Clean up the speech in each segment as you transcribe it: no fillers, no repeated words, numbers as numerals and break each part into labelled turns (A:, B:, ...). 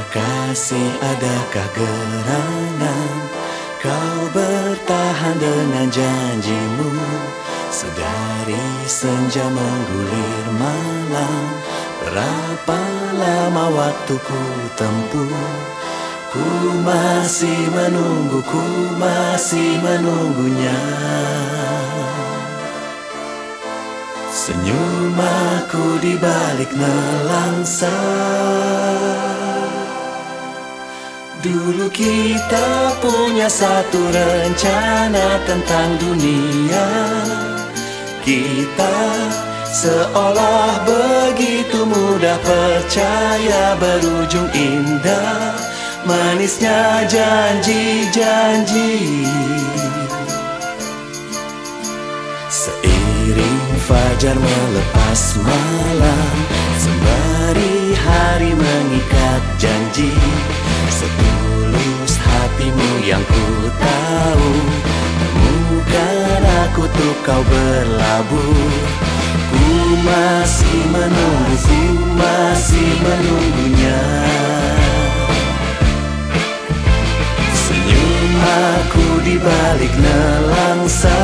A: Kasih, adakah gerangan kau bertahan dengan janjimu? Sedari senja menggulir malam, berapa lama waktu ku tempuh? Ku masih menunggu, ku masih menunggunya. Senyum aku di balik nelangsa. Dulu kita punya satu rencana tentang dunia. Kita seolah begitu mudah percaya, berujung indah, manisnya janji-janji. Seiring fajar melepas malam, sembari hari mengikat janji. Setulus hatimu yang ku tahu, temukan aku tuh kau berlabuh. Ku masih menunggu, ku masih menunggunya. Senyum aku di balik nelangsa.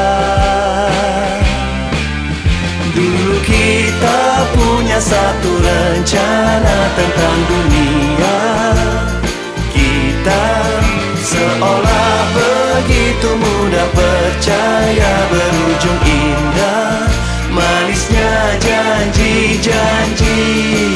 A: Dulu kita punya satu rencana tentang dunia. Kita seolah begitu mudah percaya, berujung indah, manisnya janji-janji.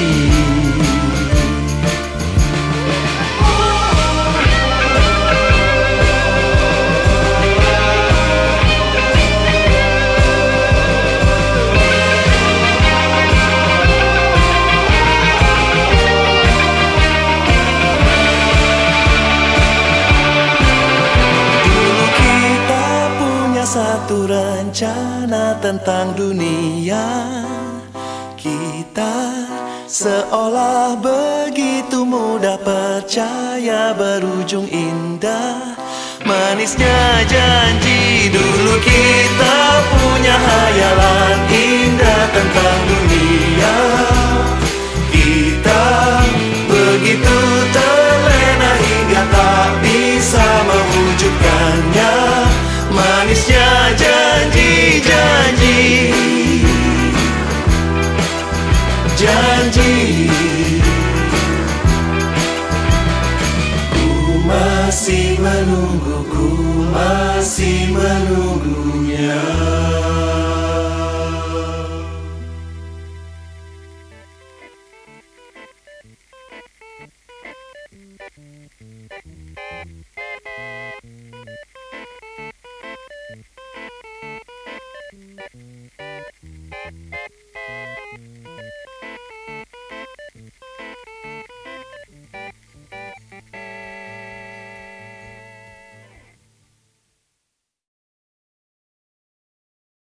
A: Satu rencana tentang dunia. Kita seolah begitu mudah percaya, berujung indah, manisnya janji. Dulu kita punya hayalan indah tentang dunia. Kita begitu terlena hingga tak bisa mewujudkannya. Manisnya janji-janji, janji. Ku masih menunggu, ku masih menunggunya.